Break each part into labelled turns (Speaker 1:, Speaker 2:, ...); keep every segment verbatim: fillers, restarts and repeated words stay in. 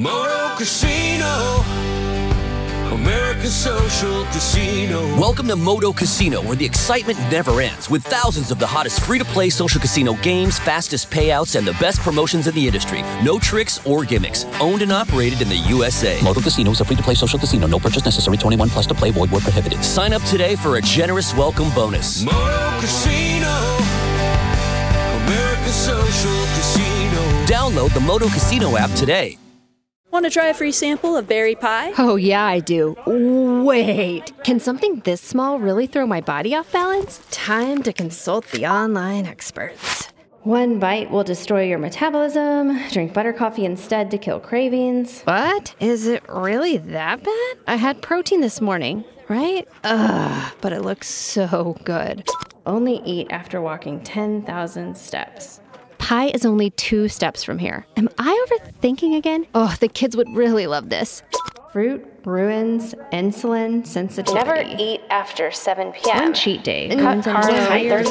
Speaker 1: Moto Casino, American Social Casino.
Speaker 2: Welcome to Moto Casino, where the excitement never ends, with thousands of the hottest free-to-play social casino games, fastest payouts, and the best promotions in the industry. No tricks or gimmicks. Owned and operated in the U S A.
Speaker 3: Moto Casino is a free-to-play social casino. No purchase necessary. twenty-one plus to play. Void where prohibited.
Speaker 2: Sign up today for a generous welcome bonus.
Speaker 1: Moto Casino, American Social Casino.
Speaker 2: Download the Moto Casino app today.
Speaker 4: Want to try a free sample of berry pie?
Speaker 5: Oh, yeah, I do. Wait, can something this small really throw my body off balance? Time to consult the online experts. One bite will destroy your metabolism. Drink butter coffee instead to kill cravings. What? Is it really that bad? I had protein this morning, right? Ugh, but it looks so good. Only eat after walking ten thousand steps. Pie is only two steps from here. Am I overthinking again? Oh, the kids would really love this. Fruit ruins insulin sensitivity. Never eat after seven p.m. One cheat day. Cut carbs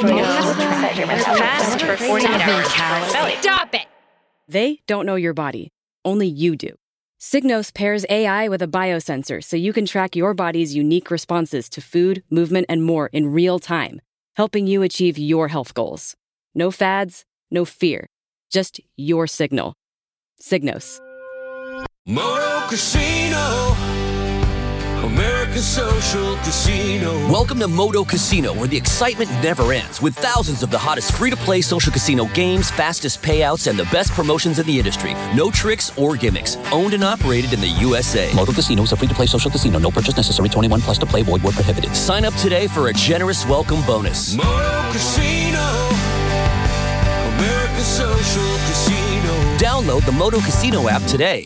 Speaker 5: fast for forty-eight hours.
Speaker 6: Stop it! They don't know your body. Only you do. Signos pairs A I with a biosensor so you can track your body's unique responses to food, movement, and more in real time, helping you achieve your health goals. No fads, no fear, just your signal. Signos.
Speaker 1: Moto Casino, American Social Casino.
Speaker 2: Welcome to Moto Casino, where the excitement never ends, with thousands of the hottest free-to-play social casino games, fastest payouts, and the best promotions in the industry. No tricks or gimmicks. Owned and operated in the U S A.
Speaker 3: Moto Casino is a free-to-play social casino. No purchase necessary. twenty-one plus to play. Void where prohibited.
Speaker 2: Sign up today for a generous welcome bonus.
Speaker 1: Moto Casino, American Social Casino.
Speaker 2: Download the Moto Casino app today.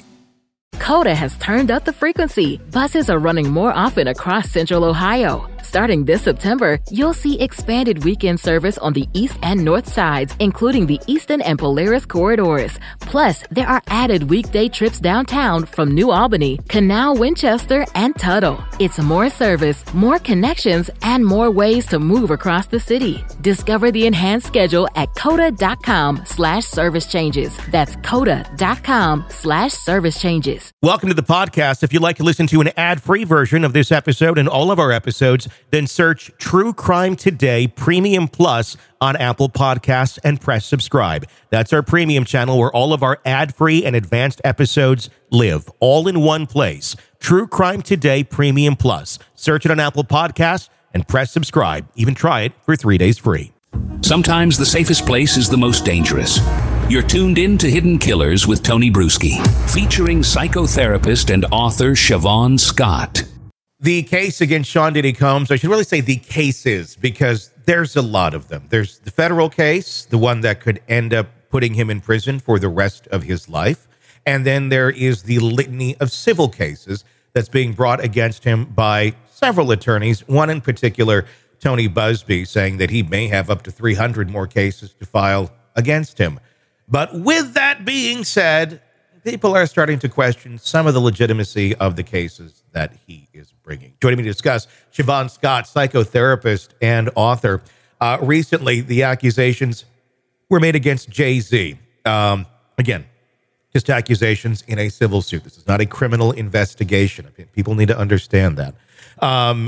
Speaker 7: Coda has turned up the frequency. Buses are running more often across Central Ohio. Starting this September, you'll see expanded weekend service on the east and north sides, including the Eastern and Polaris corridors. Plus, there are added weekday trips downtown from New Albany, Canal, Winchester, and Tuttle. It's more service, more connections, and more ways to move across the city. Discover the enhanced schedule at coda.com slash service changes. That's coda.com slash service changes.
Speaker 8: Welcome to the podcast. If you'd like to listen to an ad-free version of this episode and all of our episodes, then search True Crime Today Premium Plus on Apple Podcasts and press subscribe. That's our premium channel where all of our ad-free and advanced episodes live, all in one place. True Crime Today Premium Plus. Search it on Apple Podcasts and press subscribe. Even try it for three days free.
Speaker 9: Sometimes the safest place is the most dangerous. You're tuned in to Hidden Killers with Tony Bruschi, featuring psychotherapist and author Siobhan Scott.
Speaker 8: The case against Sean Diddy Combs, I should really say the cases, because there's a lot of them. There's the federal case, the one that could end up putting him in prison for the rest of his life. And then there is the litany of civil cases that's being brought against him by several attorneys, one in particular, Tony Buzbee, saying that he may have up to three hundred more cases to file against him. But with that being said, people are starting to question some of the legitimacy of the cases that he is bringing. Joining me to discuss, Siobhan Scott, psychotherapist and author. Uh, recently, the accusations were made against Jay-Z. Um, again, just accusations in a civil suit. This is not a criminal investigation. People need to understand that. Um,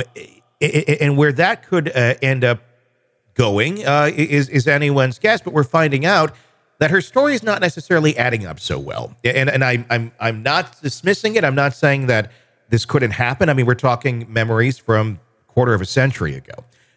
Speaker 8: and where that could uh, end up going uh, is, is anyone's guess, but we're finding out that her story is not necessarily adding up so well. And and I, I'm I'm not dismissing it. I'm not saying that this couldn't happen. I mean, we're talking memories from a quarter of a century ago.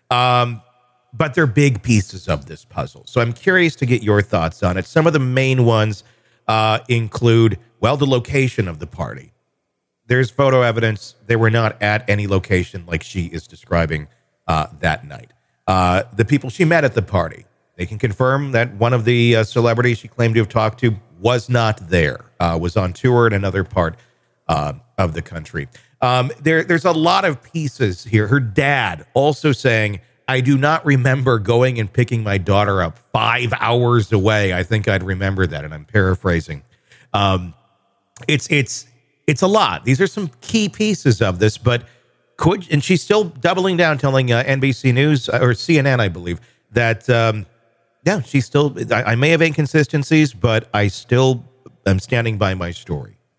Speaker 8: Um, but they're big pieces of this puzzle. So I'm curious to get your thoughts on it. Some of the main ones uh, include, well, the location of the party. There's photo evidence. They were not at any location like she is describing uh, that night. Uh, the people she met at the party, they can confirm that one of the uh, celebrities she claimed to have talked to was not there, uh, was on tour in another part uh, of the country. Um, there, there's a lot of pieces here. Her dad also saying, I do not remember going and picking my daughter up five hours away. I think I'd remember that, and I'm paraphrasing. Um, it's it's it's a lot. These are some key pieces of this, but could, and she's still doubling down, telling uh, N B C News, or C N N, I believe, that... Um, Yeah, she's still, I, I may have inconsistencies, but I still am standing by my story.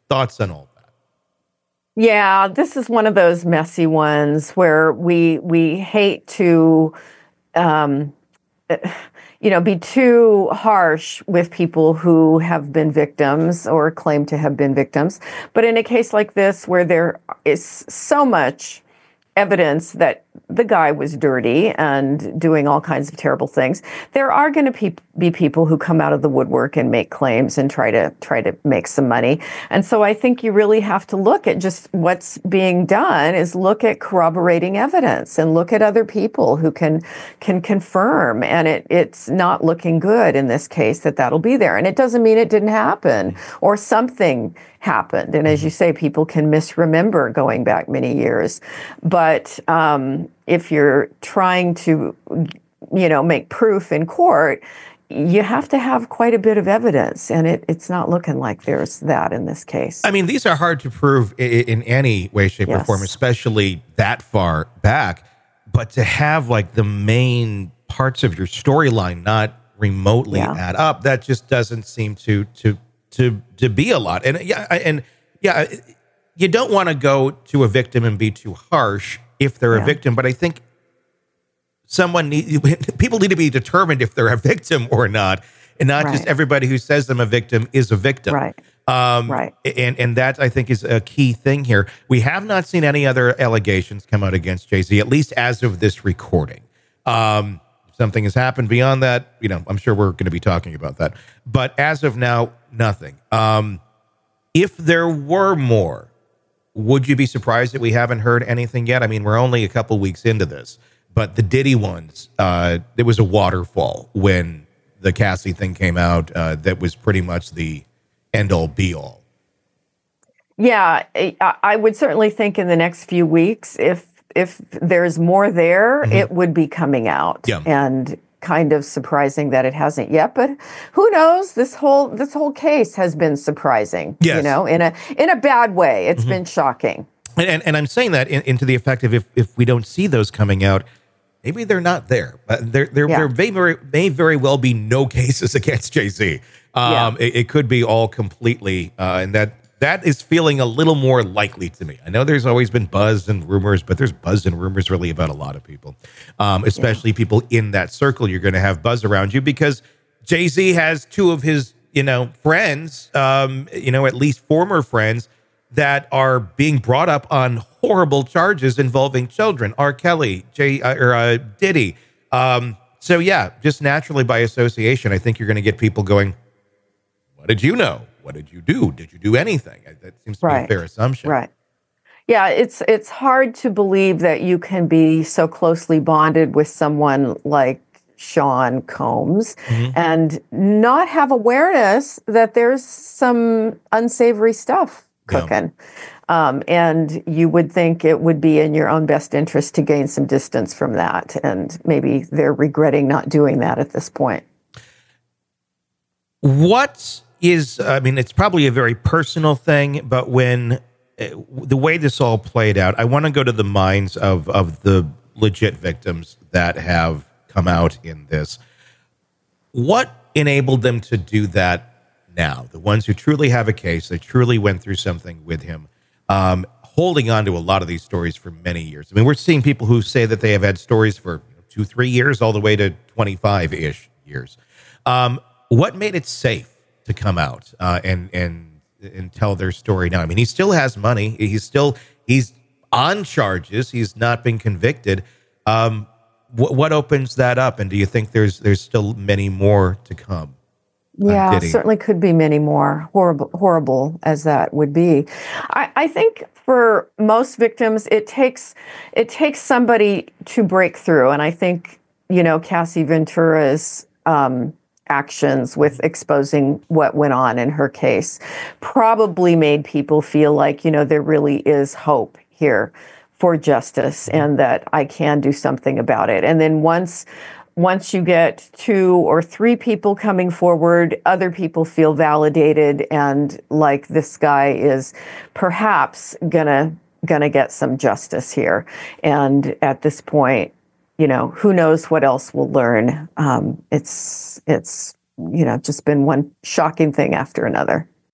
Speaker 8: thoughts on all that?
Speaker 10: Yeah, this is one of those messy ones where we we hate to, um, you know, be too harsh with people who have been victims or claim to have been victims. But in a case like this, where there is so much evidence that the guy was dirty and doing all kinds of terrible things, there are going to pe- be people who come out of the woodwork and make claims and try to try to make some money. And so I think you really have to look at just what's being done is look at corroborating evidence and look at other people who can can confirm. And it it's not looking good in this case that that'll be there. And it doesn't mean it didn't happen or something happened. And as you say, people can misremember going back many years. But um, if you're trying to, you know, make proof in court, you have to have quite a bit of evidence. And it, it's not looking like there's that in this case.
Speaker 8: I mean, these are hard to prove in, in any way, shape,
Speaker 10: Yes.
Speaker 8: or form, especially that far back. But to have like the main parts of your storyline not remotely
Speaker 10: Yeah.
Speaker 8: add up, that just doesn't seem to to to to be a lot. And yeah, I- and yeah, you don't want to go to a victim and be too harsh if they're
Speaker 10: Yeah.
Speaker 8: a victim. But I think someone need people need to be determined if they're a victim or not, and not just
Speaker 10: Right.
Speaker 8: everybody who says them a victim is a victim.
Speaker 10: Right.
Speaker 8: Um,
Speaker 10: Right.
Speaker 8: And and that I think is a key thing here. We have not seen any other allegations come out against Jay-Z, at least as of this recording. Um, if something has happened beyond that, you know, I'm sure we're going to be talking about that. But as of now, nothing. Um, if there were more, would you be surprised that we haven't heard anything yet? I mean, we're only a couple weeks into this, but the Diddy ones, uh, there was a waterfall when the Cassie thing came out. Uh, that was pretty much the end all be all.
Speaker 10: Yeah, I I would certainly think in the next few weeks, if if there's more there,
Speaker 8: Mhm.
Speaker 10: it would be coming out.
Speaker 8: Yeah.
Speaker 10: And kind of surprising that it hasn't yet, but who knows? This whole this whole case has been surprising.
Speaker 8: Yes.
Speaker 10: You know, in a in a bad way. It's
Speaker 8: Mhm.
Speaker 10: been shocking.
Speaker 8: And, and, and I'm saying that in, into the effect of if, if we don't see those coming out, maybe they're not there. Uh, there there,
Speaker 10: Yeah.
Speaker 8: there may, very, may very well be no cases against Jay-Z. Um,
Speaker 10: Yeah.
Speaker 8: it, it could be all completely, uh, and that that is feeling a little more likely to me. I know there's always been buzz and rumors, but there's buzz and rumors really about a lot of people, um, especially people in that circle. You're going to have buzz around you because Jay-Z has two of his, you know, friends, um, you know, at least former friends that are being brought up on horrible charges involving children. R. Kelly, Jay, uh, or uh, Diddy. Um, so yeah, just naturally by association, I think you're going to get people going, what did you know? What did you do? Did you do anything? That seems to
Speaker 10: Right.
Speaker 8: be a fair assumption.
Speaker 10: Right. Yeah, it's it's hard to believe that you can be so closely bonded with someone like Sean Combs
Speaker 8: Mhm.
Speaker 10: and not have awareness that there's some unsavory stuff
Speaker 8: Yeah.
Speaker 10: cooking. Um, and you would think it would be in your own best interest to gain some distance from that. And maybe they're regretting not doing that at this point.
Speaker 8: What is, I mean, it's probably a very personal thing, but when uh, the way this all played out, I want to go to the minds of, of the legit victims that have come out in this. What enabled them to do that now? The ones who truly have a case, they truly went through something with him, um, holding on to a lot of these stories for many years. I mean, we're seeing people who say that they have had stories for two, three years, all the way to twenty-five-ish years. Um, what made it safe to come out uh, and and and tell their story now? I mean, he still has money. He's still he's on charges. He's not been convicted. Um, wh- what opens that up? And do you think there's there's still many more to come?
Speaker 10: Yeah,
Speaker 8: Diddy?
Speaker 10: certainly could be many more, horrible, horrible as that would be. I, I think for most victims, it takes it takes somebody to break through, and I think you know Cassie Ventura's um, actions with exposing what went on in her case probably made people feel like you know there really is hope here for justice, and that I can do something about it. And then once. Once you get two or three people coming forward, other people feel validated and like this guy is perhaps gonna gonna get some justice here. And at this point, you know, who knows what else we'll learn. Um, it's it's you know just been one shocking thing after another.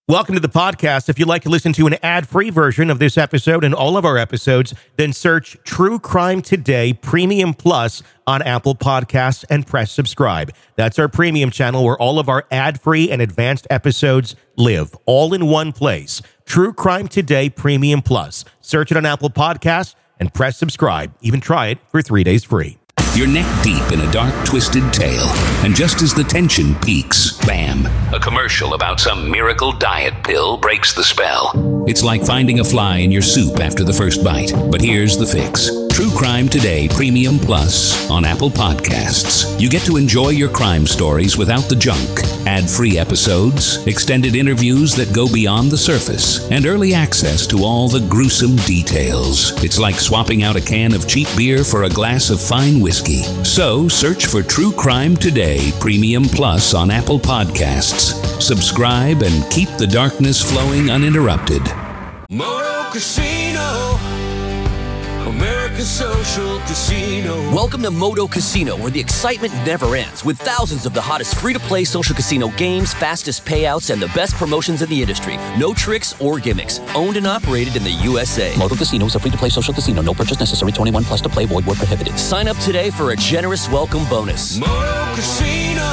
Speaker 8: Welcome to the podcast. If you'd like to listen to an ad-free version of this episode and all of our episodes, then search True Crime Today Premium Plus on Apple Podcasts and press subscribe. That's our premium channel where all of our ad-free and advanced episodes live, all in one place. True Crime Today Premium Plus. Search it on Apple Podcasts and press subscribe. Even try it for three days free.
Speaker 9: You're neck deep in a dark, twisted tale, and just as the tension peaks, bam, a commercial about some miracle diet pill breaks the spell. It's like finding a fly in your soup after the first bite. But here's the fix. True Crime Today Premium Plus on Apple Podcasts. You get to enjoy your crime stories without the junk. Ad-free episodes, extended interviews that go beyond the surface, and early access to all the gruesome details. It's like swapping out a can of cheap beer for a glass of fine whiskey. So, search for True Crime Today Premium Plus on Apple Podcasts. Subscribe and keep the darkness flowing uninterrupted.
Speaker 1: Moto Casino, American Social Casino.
Speaker 2: Welcome to Moto Casino, where the excitement never ends, with thousands of the hottest free-to-play social casino games, fastest payouts, and the best promotions in the industry. No tricks or gimmicks. Owned and operated in the U S A.
Speaker 3: Moto Casino is a free-to-play social casino. No purchase necessary. twenty-one plus to play. Void where prohibited.
Speaker 2: Sign up today for a generous welcome bonus.
Speaker 1: Moto Casino,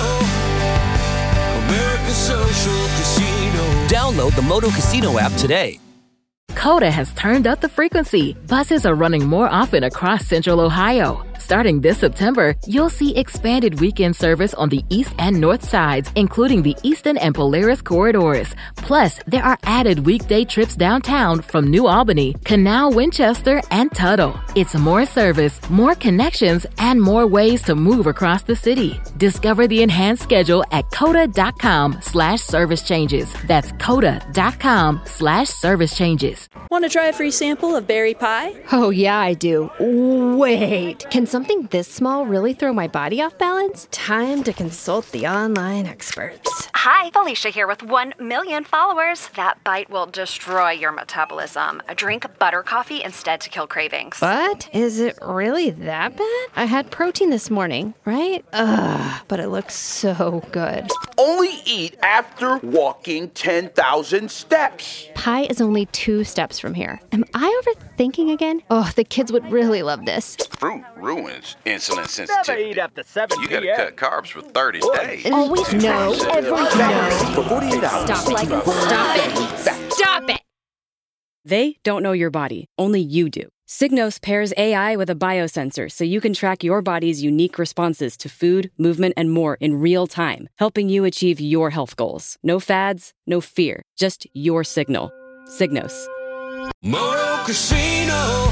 Speaker 1: American Social Casino.
Speaker 2: Download the Moto Casino app today.
Speaker 7: Coda has turned up the frequency. Buses are running more often across Central Ohio. Starting this September, you'll see expanded weekend service on the east and north sides, including the Eastern and Polaris corridors. Plus, there are added weekday trips downtown from New Albany, Canal Winchester, and Tuttle. It's more service, more connections, and more ways to move across the city. Discover the enhanced schedule at coda.com slash service changes. That's coda.com slash service changes.
Speaker 4: Want to try a free sample of berry pie?
Speaker 5: Oh, yeah, I do. Wait, can something this small really throw my body off balance? Time to consult the online experts.
Speaker 11: Hi, Felicia here with one million followers. That bite will destroy your metabolism. Drink butter coffee instead to kill cravings.
Speaker 5: What? Is it really that bad? I had protein this morning, right? Ugh, but it looks so good.
Speaker 12: Only eat after walking ten thousand steps.
Speaker 5: Pie is only two steps from here. Am I overthinking again? Oh, the kids would really love this.
Speaker 13: Fruit ruins insulin sensitivity.
Speaker 14: Never eat after seven
Speaker 13: You gotta cut carbs for thirty days.
Speaker 5: Always no. Every no.
Speaker 12: For forty-eight hours.
Speaker 5: Stop it. Stop it. Stop it.
Speaker 6: They don't know your body. Only you do. Signos pairs A I with a biosensor so you can track your body's unique responses to food, movement, and more in real time, helping you achieve your health goals. No fads, no fear, just your signal. Signos.
Speaker 1: Moto Casino,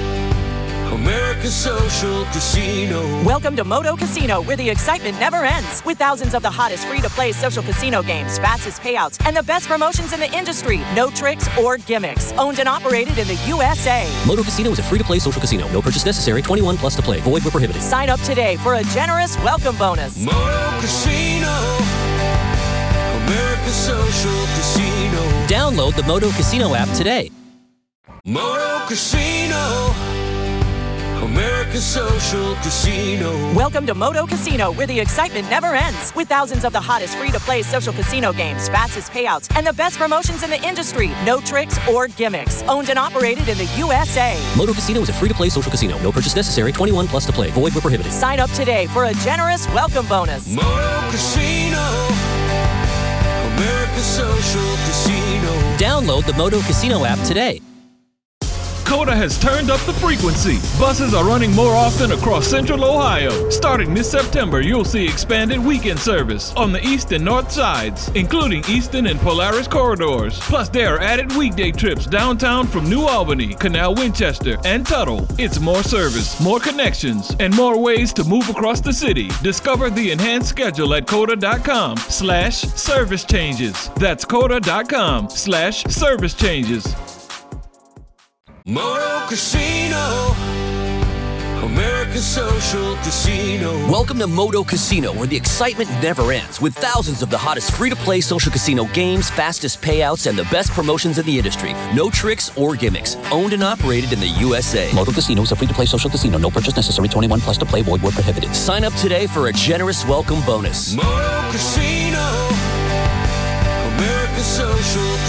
Speaker 1: American Social Casino.
Speaker 15: Welcome to Moto Casino, where the excitement never ends. With thousands of the hottest free-to-play social casino games, fastest payouts, and the best promotions in the industry. No tricks or gimmicks. Owned and operated in the U S A.
Speaker 2: Moto Casino is a free-to-play social casino. No purchase necessary. twenty-one plus to play. Void where prohibited.
Speaker 15: Sign up today for a generous welcome bonus.
Speaker 1: Moto Casino, American Social Casino.
Speaker 2: Download the Moto Casino app today.
Speaker 1: Moto Casino, American Social Casino.
Speaker 15: Welcome to Moto Casino, where the excitement never ends. With thousands of the hottest free-to-play social casino games, fastest payouts, and the best promotions in the industry. No tricks or gimmicks. Owned and operated in the U S A.
Speaker 2: Moto Casino is a free-to-play social casino. No purchase necessary. twenty-one plus to play. Void where prohibited.
Speaker 15: Sign up today for a generous welcome bonus.
Speaker 1: Moto Casino, American Social Casino.
Speaker 2: Download the Moto Casino app today.
Speaker 16: Coda has turned up the frequency. Buses are running more often across Central Ohio. Starting this September, you'll see expanded weekend service on the east and north sides, including Eastern and Polaris corridors. Plus, there are added weekday trips downtown from New Albany, Canal Winchester, and Tuttle. It's more service, more connections, and more ways to move across the city. Discover the enhanced schedule at coda.com slash service changes. That's coda.com slash service changes.
Speaker 1: Moto Casino, American Social Casino.
Speaker 2: Welcome to Moto Casino, where the excitement never ends, with thousands of the hottest free-to-play social casino games, fastest payouts, and the best promotions in the industry. No tricks or gimmicks. Owned and operated in the U S A.
Speaker 3: Moto Casino is a free-to-play social casino. No purchase necessary. twenty-one plus to play. Void where prohibited.
Speaker 2: Sign up today for a generous welcome bonus.
Speaker 1: Moto Casino, American Social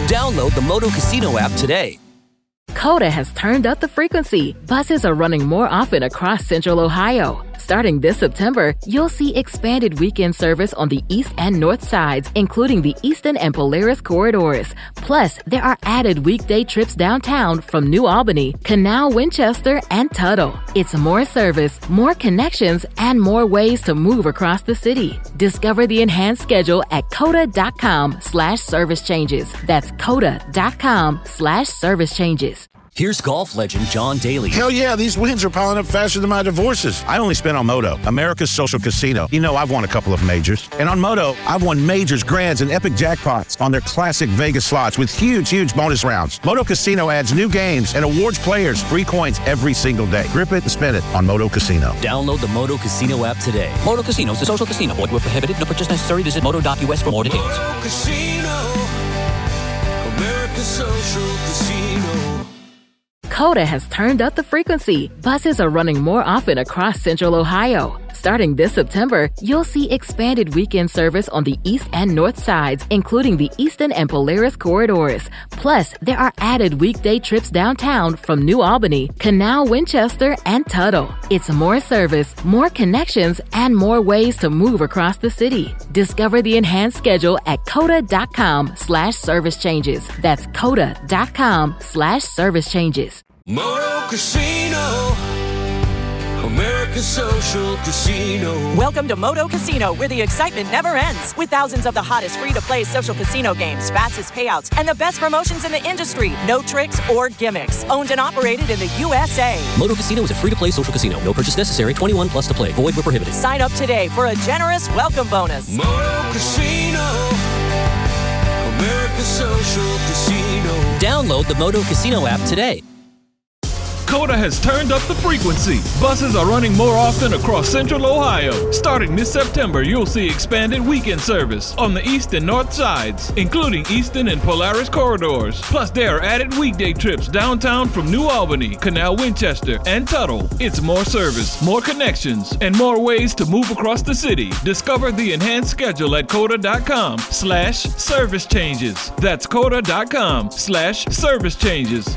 Speaker 2: Download the Moto Casino app today.
Speaker 7: Coda has turned up the frequency. Buses are running more often across Central Ohio. Starting this September, you'll see expanded weekend service on the east and north sides, including the Easton and Polaris corridors. Plus, there are added weekday trips downtown from New Albany, Canal, Winchester, and Tuttle. It's more service, more connections, and more ways to move across the city. Discover the enhanced schedule at coda.com slash service changes. That's coda.com slash service changes.
Speaker 2: Here's golf legend John Daly.
Speaker 14: Hell yeah, these wins are piling up faster than my divorces. I only spent on Moto, America's social casino. You know, I've won a couple of majors. And on Moto, I've won majors, grands, and epic jackpots on their classic Vegas slots with huge, huge bonus rounds. Moto Casino adds new games and awards players free coins every single day. Grip it and spin it on Moto Casino.
Speaker 2: Download the Moto Casino app today.
Speaker 3: Moto Casino is a social casino. Void where prohibited. No purchase necessary. Visit moto dot U S for more details.
Speaker 1: Moto Casino, America's social casino.
Speaker 7: Coda has turned up the frequency. Buses are running more often across Central Ohio. Starting this September, you'll see expanded weekend service on the east and north sides, including the Easton and Polaris corridors. Plus, there are added weekday trips downtown from New Albany, Canal, Winchester, and Tuttle. It's more service, more connections, and more ways to move across the city. Discover the enhanced schedule at coda.com slash service changes. That's coda.com slash service changes.
Speaker 1: Moto Casino, America's social casino.
Speaker 15: Welcome to Moto Casino, where the excitement never ends. With thousands of the hottest free-to-play social casino games, fastest payouts, and the best promotions in the industry. No tricks or gimmicks. Owned and operated in the U S A.
Speaker 2: Moto Casino is a free-to-play social casino. No purchase necessary. twenty-one plus to play. Void where prohibited.
Speaker 15: Sign up today for a generous welcome bonus.
Speaker 1: Moto Casino, America's social casino.
Speaker 2: Download the Moto Casino app today.
Speaker 16: Coda has turned up the frequency. Buses are running more often across Central Ohio. Starting this September, you'll see expanded weekend service on the east and north sides, including Easton and Polaris corridors. Plus, there are added weekday trips downtown from New Albany, Canal, Winchester, and Tuttle. It's more service, more connections, and more ways to move across the city. Discover the enhanced schedule at coda.com slash service changes. That's coda.com slash service changes.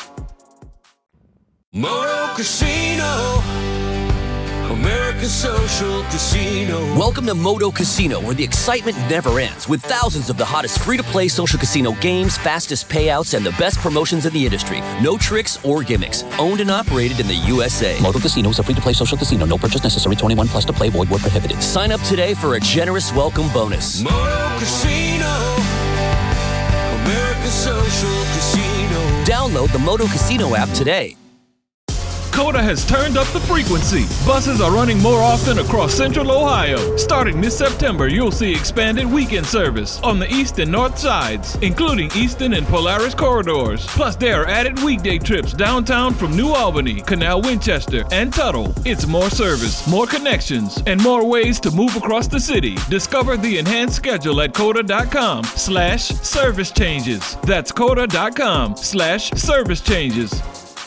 Speaker 1: Moto Casino, America's social casino.
Speaker 2: Welcome to Moto Casino, where the excitement never ends, with thousands of the hottest free-to-play social casino games, fastest payouts, and the best promotions in the industry. No tricks or gimmicks. Owned and operated in the U S A.
Speaker 3: Moto Casino is a free-to-play social casino. No purchase necessary. twenty-one plus to play. Void where prohibited.
Speaker 2: Sign up today for a generous welcome bonus.
Speaker 1: Moto Casino, America's social casino.
Speaker 2: Download the Moto Casino app today.
Speaker 16: Coda has turned up the frequency. Buses are running more often across Central Ohio. Starting this September, you'll see expanded weekend service on the east and north sides, including Easton and Polaris corridors. Plus, there are added weekday trips downtown from New Albany, Canal, Winchester, and Tuttle. It's more service, more connections, and more ways to move across the city. Discover the enhanced schedule at coda.com slash service changes. That's coda.com slash service changes.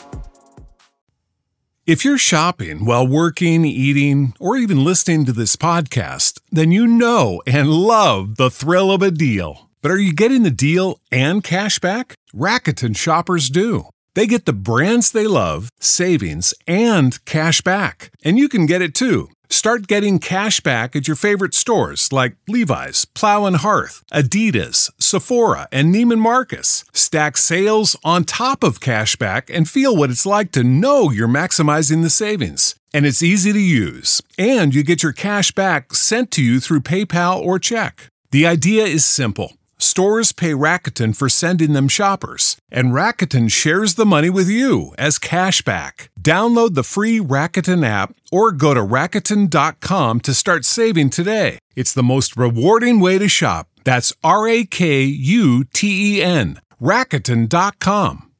Speaker 17: If you're shopping while working, eating, or even listening to this podcast, then you know and love the thrill of a deal. But are you getting the deal and cash back? Rakuten shoppers do. They get the brands they love, savings, and cash back. And you can get it too. Start getting cash back at your favorite stores like Levi's, Plow and Hearth, Adidas, Sephora, and Neiman Marcus. Stack sales on top of cash back and feel what it's like to know you're maximizing the savings. And it's easy to use. And you get your cash back sent to you through PayPal or check. The idea is simple. Stores pay Rakuten for sending them shoppers, and Rakuten shares the money with you as cash back. Download the free Rakuten app or go to Rakuten dot com to start saving today. It's the most rewarding way to shop. That's R A K U T E N. Rakuten dot com.